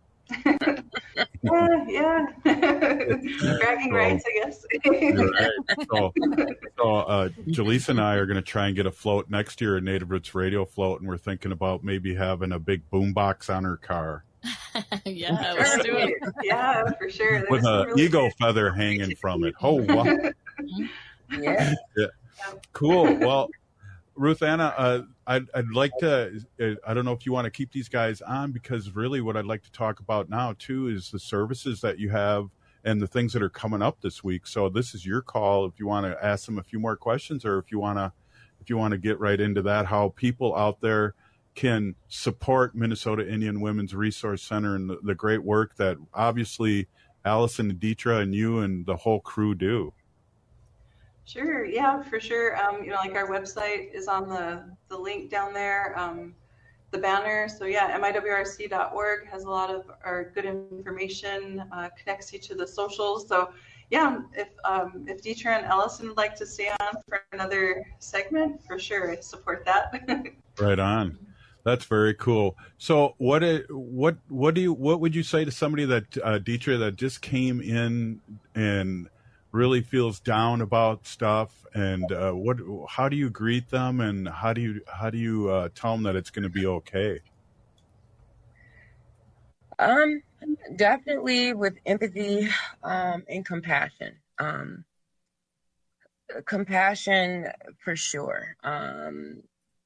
yeah, yeah. Bragging so, rights, I guess. Right. So, so uh, Jaleesa and I are going to try and get a float next year, a Native Roots Radio float, and we're thinking about maybe having a big boombox on her car. Yeah, let's do it. Yeah, for sure. There's with an really eagle feather hanging from it. Oh, wow. yeah. yeah. Cool. Well, Ruth Anna, uh, I'd, I'd like to, uh, I don't know if you want to keep these guys on, because really what I'd like to talk about now, too, is the services that you have and the things that are coming up this week. So this is your call if you want to ask them a few more questions, or if you want to if you want to get right into that, how people out there can support Minnesota Indian Women's Resource Center and the, the great work that obviously Allison and Deetra and you and the whole crew do. Sure. Yeah, for sure. Um, you know, like our website is on the, the link down there, um, the banner. So yeah, M I W R C dot org has a lot of our good information, uh, connects you to the socials. So yeah, if um, if Deetra and Allison would like to stay on for another segment, for sure, I support that. Right on. That's very cool. So what what what do you what would you say to somebody that uh, Deetra, that just came in and really feels down about stuff, and uh, what how do you greet them, and how do you how do you uh, tell them that it's going to be okay? Um, definitely with empathy um, and compassion. Um, compassion for sure. Um,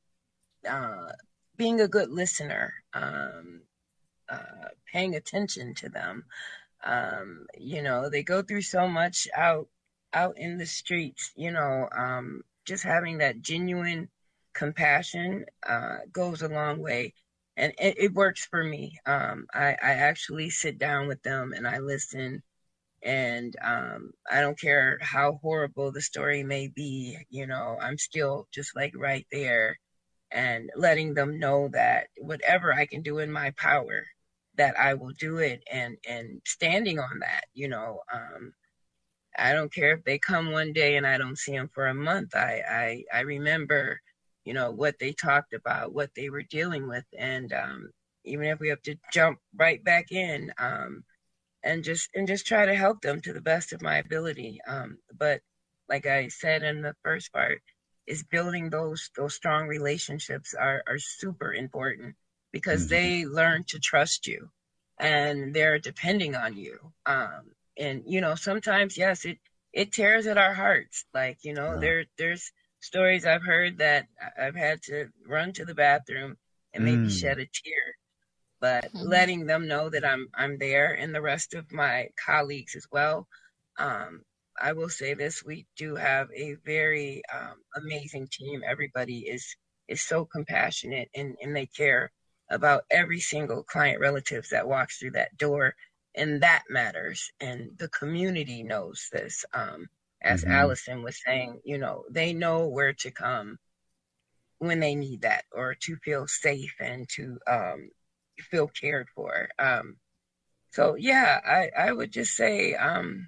uh, being a good listener, um, uh, paying attention to them. Um, you know, they go through so much out out in the streets, you know, um, just having that genuine compassion uh, goes a long way. And it, it works for me. Um, I, I actually sit down with them and I listen. And um, I don't care how horrible the story may be, you know, I'm still just like right there and letting them know that whatever I can do in my power, that I will do it, and, and standing on that, you know. Um, I don't care if they come one day and I don't see them for a month. I, I, I remember, you know, what they talked about, what they were dealing with. And um, even if we have to jump right back in, um, and just and just try to help them to the best of my ability. Um, but like I said in the first part, is building those those strong relationships are, are super important, because mm-hmm. they learn to trust you and they're depending on you. Um, and, you know, sometimes, yes, it, it tears at our hearts. Like, you know, yeah. there there's stories I've heard that I've had to run to the bathroom and maybe mm. shed a tear. But mm-hmm. letting them know that I'm I'm there, and the rest of my colleagues as well. Um, I will say this: we do have a very um, amazing team. Everybody is is so compassionate, and, and they care about every single client relatives that walks through that door, and that matters. And the community knows this. Um, as mm-hmm. Allison was saying, you know, they know where to come when they need that, or to feel safe and to um, feel cared for. Um, so yeah, I, I would just say, um,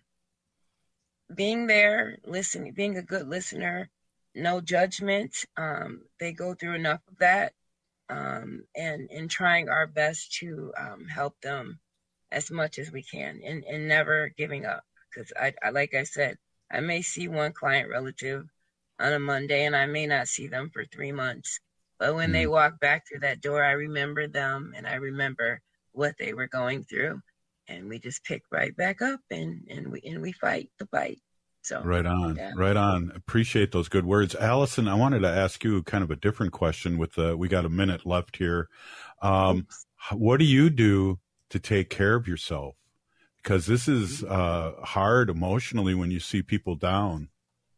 being there, listening, being a good listener, no judgment. Um, they go through enough of that, um, and, and trying our best to, um, help them as much as we can, and, and never giving up. Cause I, I, like I said, I may see one client relative on a Monday and I may not see them for three months. But when mm-hmm. they walk back through that door, I remember them and I remember what they were going through, and we just pick right back up and, and we and we fight the fight. So right on, yeah. right on. Appreciate those good words, Allison. I wanted to ask you kind of a different question. With the we got a minute left here. Um, what do you do to take care of yourself? Because this is uh, hard emotionally when you see people down.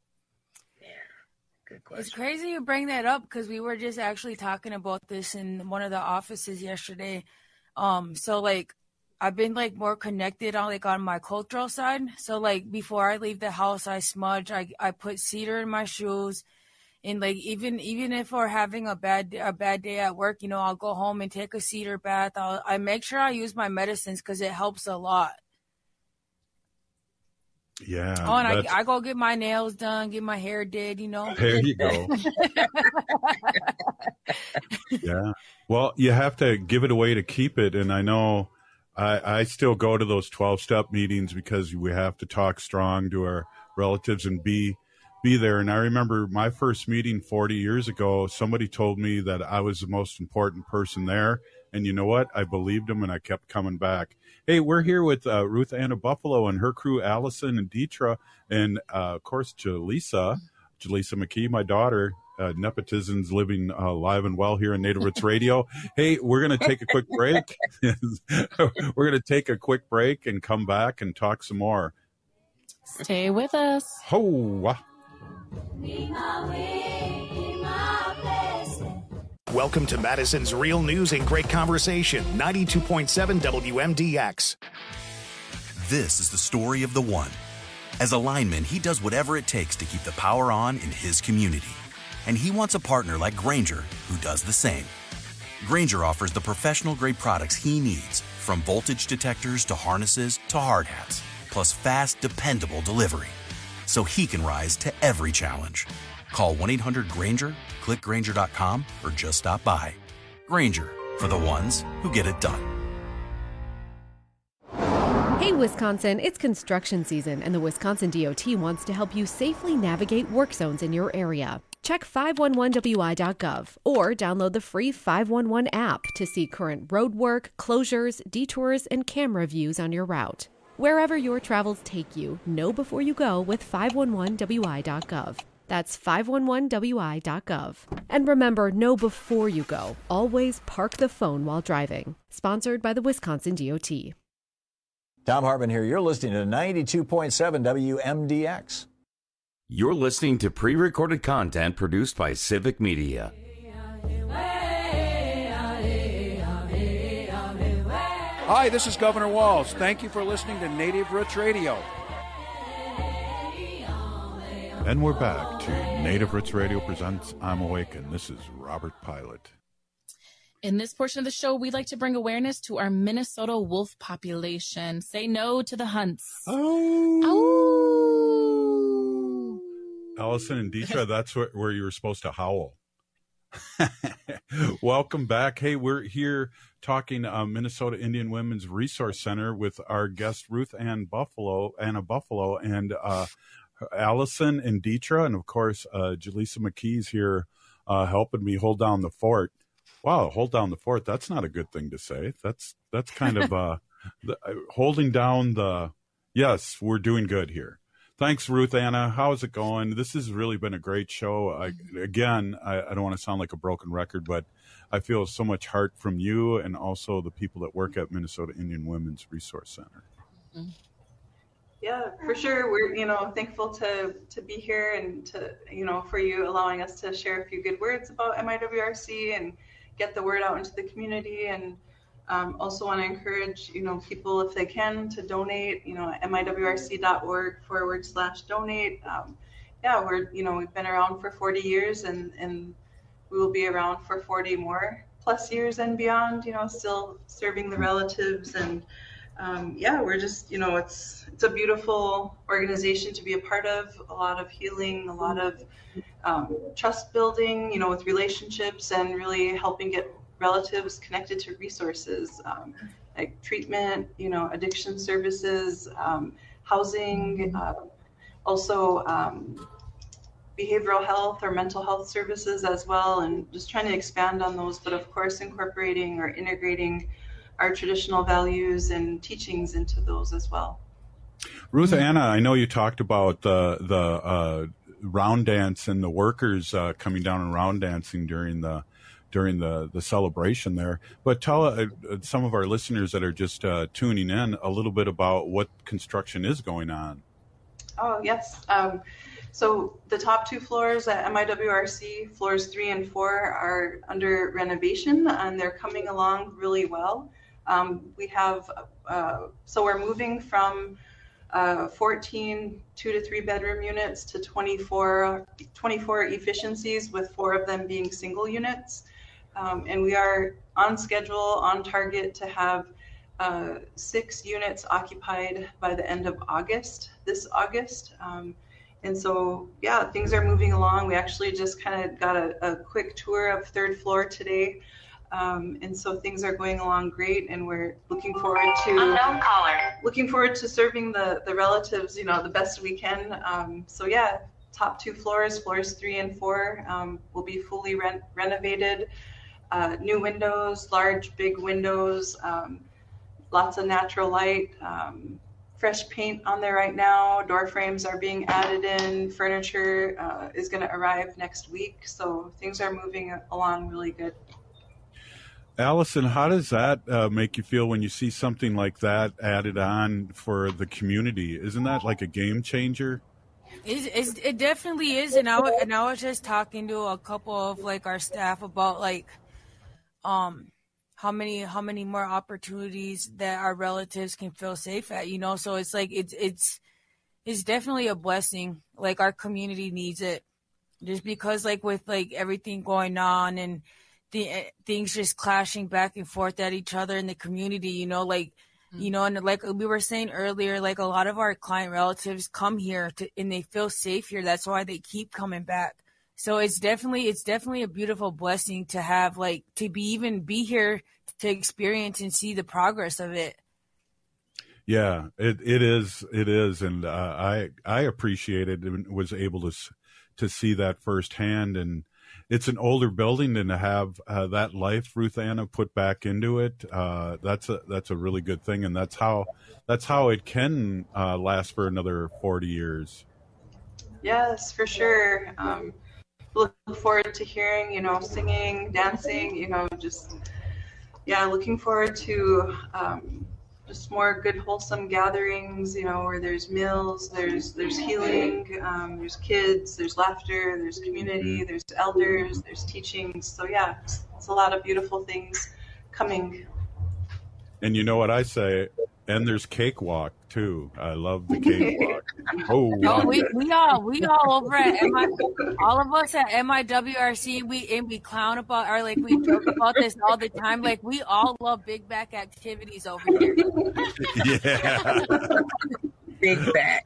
It's crazy you bring that up, because we were just actually talking about this in one of the offices yesterday. Um, so like, I've been like more connected on like on my cultural side. So like before I leave the house, I smudge, I, I put cedar in my shoes. And like, even, even if we're having a bad, a bad day at work, you know, I'll go home and take a cedar bath. I'll, I make sure I use my medicines, because it helps a lot. Yeah. Oh, and I, I go get my nails done, get my hair did, you know. There you go. Yeah. Well, you have to give it away to keep it. And I know I, I still go to those twelve-step meetings, because we have to talk strong to our relatives and be be there. And I remember my first meeting forty years ago, somebody told me that I was the most important person there. And you know what? I believed them, and I kept coming back. Hey, we're here with uh, Ruth Anna Buffalo and her crew, Allison and Deetra, and uh, of course, Jaleesa, Jaleesa McKee, my daughter. Uh, nepotism's living uh, live and well here in Native Roots Radio. Hey, we're going to take a quick break. We're going to take a quick break and come back and talk some more. Stay with us. Ho! Welcome to Madison's Real News and Great Conversation, ninety-two point seven W M D X. This is the story of the one. As a lineman, he does whatever it takes to keep the power on in his community. And he wants a partner like Grainger, who does the same. Grainger offers the professional-grade products he needs, from voltage detectors to harnesses to hard hats, plus fast, dependable delivery, so he can rise to every challenge. Call one eight hundred Grainger, click Grainger dot com, or just stop by. Grainger, for the ones who get it done. Hey, Wisconsin, it's construction season, and the Wisconsin D O T wants to help you safely navigate work zones in your area. Check five one one W I dot gov or download the free five one one app to see current road work, closures, detours, and camera views on your route. Wherever your travels take you, know before you go with five one one W I dot gov. That's five one one W I dot gov. And remember, know before you go. Always park the phone while driving. Sponsored by the Wisconsin D O T. Tom Hartman here. You're listening to ninety-two point seven W M D X. You're listening to pre-recorded content produced by Civic Media. Hi, this is Governor Walz. Thank you for listening to Native Roots Radio. And we're back to Native Roots Radio presents I'm Awake, and this is Robert Pilot. In this portion of the show, we'd like to bring awareness to our Minnesota wolf population. Say no to the hunts. Oh. Allison and Deetra, that's where, where you were supposed to howl. Welcome back. Hey, we're here talking uh, Minnesota Indian Women's Resource Center with our guest Ruth Ann Buffalo, Anna Buffalo, and uh, Allison and Deetra, and of course, uh, Jaleesa McKee's here uh, helping me hold down the fort. Wow, hold down the fort. That's not a good thing to say. That's that's kind of uh, the, uh, holding down the, yes, we're doing good here. Thanks, Ruth Anna. How's it going? This has really been a great show. I, again, I, I don't want to sound like a broken record, but I feel so much heart from you and also the people that work at Minnesota Indian Women's Resource Center. Yeah, for sure. We're, you know, thankful to to be here and to, you know, for you allowing us to share a few good words about M I W R C and get the word out into the community. And um, also want to encourage, you know, people, if they can, to donate, you know, M I W R C dot org forward slash donate. Um, yeah, we're, you know, we've been around for forty years and, and we will be around for forty more plus years and beyond, you know, still serving the relatives. And um, yeah, we're just, you know, it's, it's a beautiful organization to be a part of, a lot of healing, a lot of um, trust building, you know, with relationships and really helping get relatives connected to resources um, like treatment, you know, addiction services, um, housing, uh, also um, behavioral health or mental health services as well, and just trying to expand on those, but of course incorporating or integrating our traditional values and teachings into those as well. Ruth Anna, I know you talked about the the uh, round dance and the workers uh, coming down and round dancing during the during the, the celebration there, but tell uh, some of our listeners that are just uh, tuning in a little bit about what construction is going on. Oh, yes. Um, so the top two floors at M I W R C, floors three and four, are under renovation and they're coming along really well. Um, we have, uh, so we're moving from uh, fourteen two to three bedroom units to twenty-four, twenty-four efficiencies, with four of them being single units. Um, and we are on schedule, on target to have uh, six units occupied by the end of August, this August. Um, and so, yeah, things are moving along. We actually just kind of got a, a quick tour of third floor today. Um, and so things are going along great, and we're looking forward to unknown caller. Looking forward to serving the the relatives, you know, the best we can. Um, so yeah, top two floors, floors three and four, um, will be fully rent, renovated. Uh, new windows, large, big windows, um, lots of natural light, um, fresh paint on there right now. Door frames are being added in. Furniture uh, is going to arrive next week. So things are moving along really good. Allison, how does that uh, make you feel when you see something like that added on for the community? Isn't that like a game changer? It's, it's, it definitely is. And I, and I was just talking to a couple of like our staff about like, um, how many, how many more opportunities that our relatives can feel safe at, you know? So it's like, it's, it's, it's definitely a blessing. Like our community needs it, just because like with like everything going on and the things just clashing back and forth at each other in the community, you know, like, mm-hmm. you know, and like we were saying earlier, like a lot of our client relatives come here to, and they feel safe here. That's why they keep coming back. So it's definitely, it's definitely a beautiful blessing to have, like, to be even be here to experience and see the progress of it. Yeah, it, it is. It is. And uh, I, I appreciate it and was able to, to see that firsthand. And, it's an older building, and to have uh, that life Ruth Anna put back into it, uh, that's a that's a really good thing, and that's how that's how it can uh, last for another forty years. Yes, for sure. Um, look forward to hearing, you know, singing, dancing, you know, just yeah, looking forward to um, just more good, wholesome gatherings, you know, where there's meals, there's there's healing, um, there's kids, there's laughter, there's community, there's elders, there's teachings. So yeah, it's, it's a lot of beautiful things coming. And you know what I say? And there's cakewalk too. I love the cakewalk. Oh, No, we, we all we all over at M I, all of us at M I W R C, we and we clown about or like we joke about this all the time. Like we all love big back activities over here. Yeah. Big back.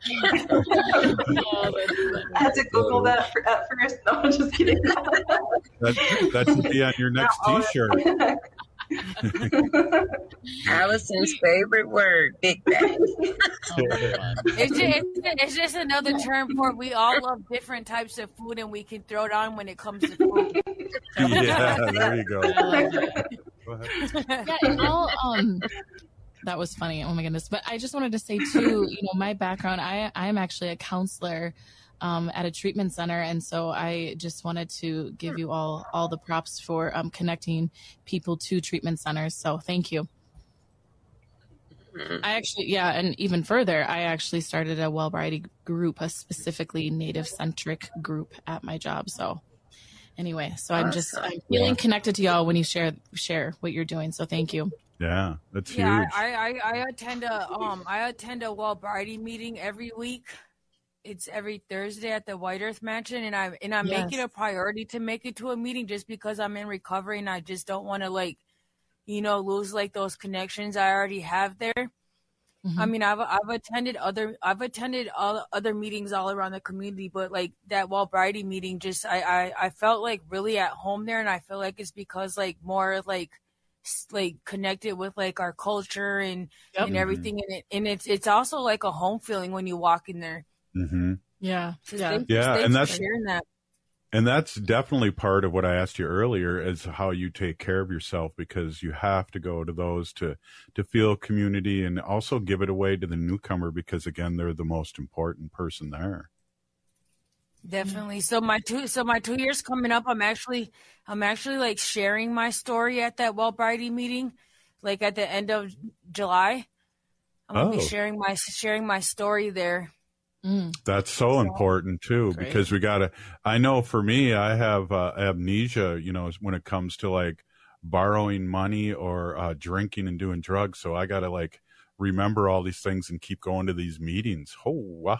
I had to Google that for, at first. No, I'm just kidding. That, that should be on your next T-shirt. Allison's favorite word, big back. It's just, it's just another term for we all love different types of food and we can throw it on when it comes to food. Yeah, there you go. Go ahead. Yeah, and I'll, um, that was funny. Oh my goodness. But I just wanted to say too, you know, my background, I I am actually a counselor um, at a treatment center. And so I just wanted to give you all, all the props for um, connecting people to treatment centers. So thank you. I actually, yeah. And even further, I actually started a Well Variety group, a specifically Native centric group at my job. So anyway, so I'm just, I'm feeling Yeah. connected to y'all when you share, share what you're doing. So thank you. Yeah, that's Yeah, huge. I, I, I attend a um I attend a Well Variety meeting every week. It's every Thursday at the White Earth Mansion, and I and I make it Yes. a priority to make it to a meeting just because I'm in recovery and I just don't want to like, you know, lose like those connections I already have there. Mm-hmm. I mean, I've I've attended other I've attended all other meetings all around the community, but like that Well Variety meeting, just I, I I felt like really at home there, and I feel like it's because like more like s- like connected with like our culture and Yep. and everything, and it and it's it's also like a home feeling when you walk in there. Mm-hmm. Yeah. So Yeah. thank- Yeah, thanks and for that's- sharing that. And that's definitely part of what I asked you earlier is how you take care of yourself, because you have to go to those to to feel community and also give it away to the newcomer because, again, they're the most important person there. Definitely. So my two so my two years coming up, I'm actually I'm actually like sharing my story at that Well Variety meeting, like at the end of July. I'm gonna Oh. be sharing my sharing my story there. That's so important too, Great. because we gotta, I know for me, I have uh, amnesia, you know, when it comes to like borrowing money or uh, drinking and doing drugs. So I gotta like remember all these things and keep going to these meetings. Oh, wow.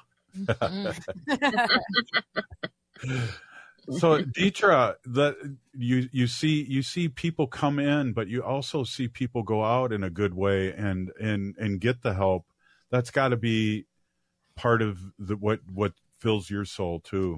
So Deetra, the you you see you see people come in, but you also see people go out in a good way and and and get the help. That's got to be part of the what what fills your soul too.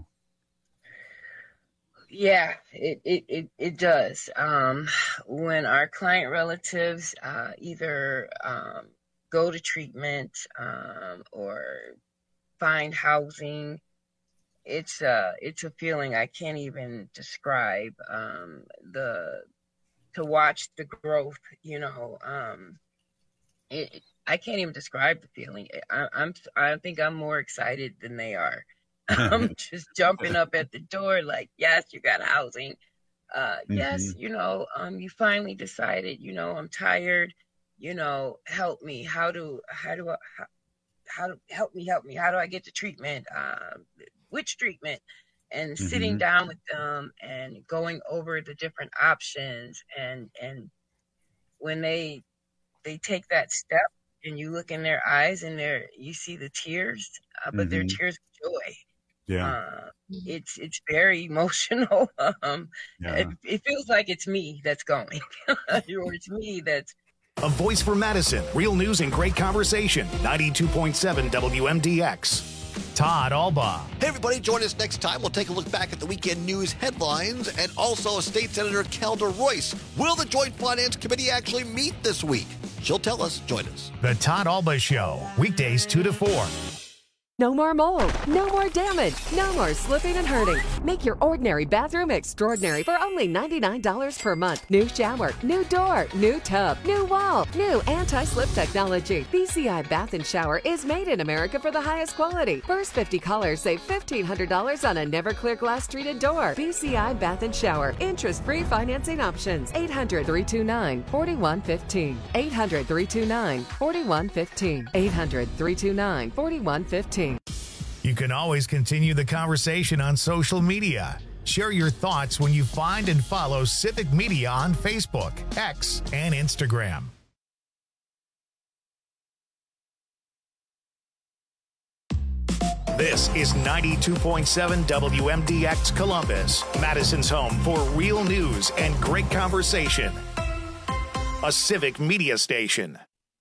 Yeah, it, it, it, it does. Um, when our client relatives uh, either um, go to treatment um, or find housing, it's a, it's a feeling I can't even describe. Um, the to watch the growth, you know, um, it, I can't even describe the feeling. I, I'm I think I'm more excited than they are. I'm just jumping up at the door like, yes, you got housing. Uh, yes, Mhm. you know, um, you finally decided, you know, I'm tired, you know, help me. How do, how do I, how, how do, help me, help me. How do I get to treatment? Uh, which treatment? And sitting Mhm. down with them and going over the different options. And, and when they, they take that step and you look in their eyes and they're, you see the tears, uh, but they're Mhm. tears of joy. Yeah. Uh, it's it's very emotional. um, Yeah. it, it feels like it's me that's going, or it's me that's. A voice for Madison. Real news and great conversation. ninety-two point seven W M D X. Todd Albaugh. Hey, everybody, join us next time. We'll take a look back at the weekend news headlines and also State Senator Kelda Royce. Will the Joint Finance Committee actually meet this week? She'll tell us. Join us. The Todd Albaugh Show. Weekdays two to four. No more mold, no more damage, no more slipping and hurting. Make your ordinary bathroom extraordinary for only ninety-nine dollars per month. New shower, new door, new tub, new wall, new anti-slip technology. B C I Bath and Shower is made in America for the highest quality. First fifty callers save fifteen hundred dollars on a never clear glass treated door. B C I Bath and Shower. Interest-free financing options. eight hundred, three two nine, four one one five. eight hundred, three two nine, four one one five. eight hundred, three two nine, four one one five. You can always continue the conversation on social media. Share your thoughts when you find and follow Civic Media on Facebook, X, and Instagram. This is ninety-two point seven W M D X Columbus, Madison's home for real news and great conversation. A Civic Media station.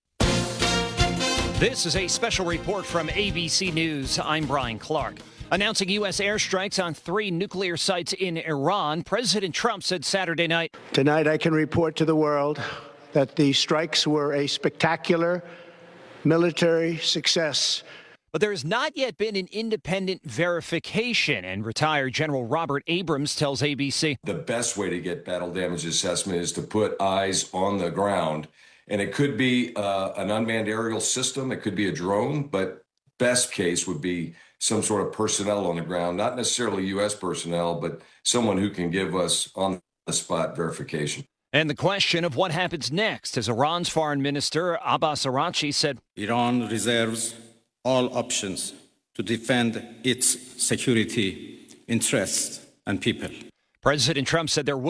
This is a special report from A B C News. I'm Brian Clark. Announcing U S airstrikes on three nuclear sites in Iran, President Trump said Saturday night. Tonight I can report to the world that the strikes were a spectacular military success. But there has not yet been an independent verification, and retired General Robert Abrams tells A B C. The best way to get battle damage assessment is to put eyes on the ground. And it could be uh, an unmanned aerial system. It could be a drone. But best case would be some sort of personnel on the ground, not necessarily U S personnel, but someone who can give us on the spot verification. And the question of what happens next, as Iran's foreign minister Abbas Araghchi said, Iran reserves all options to defend its security interests and people. President Trump said there would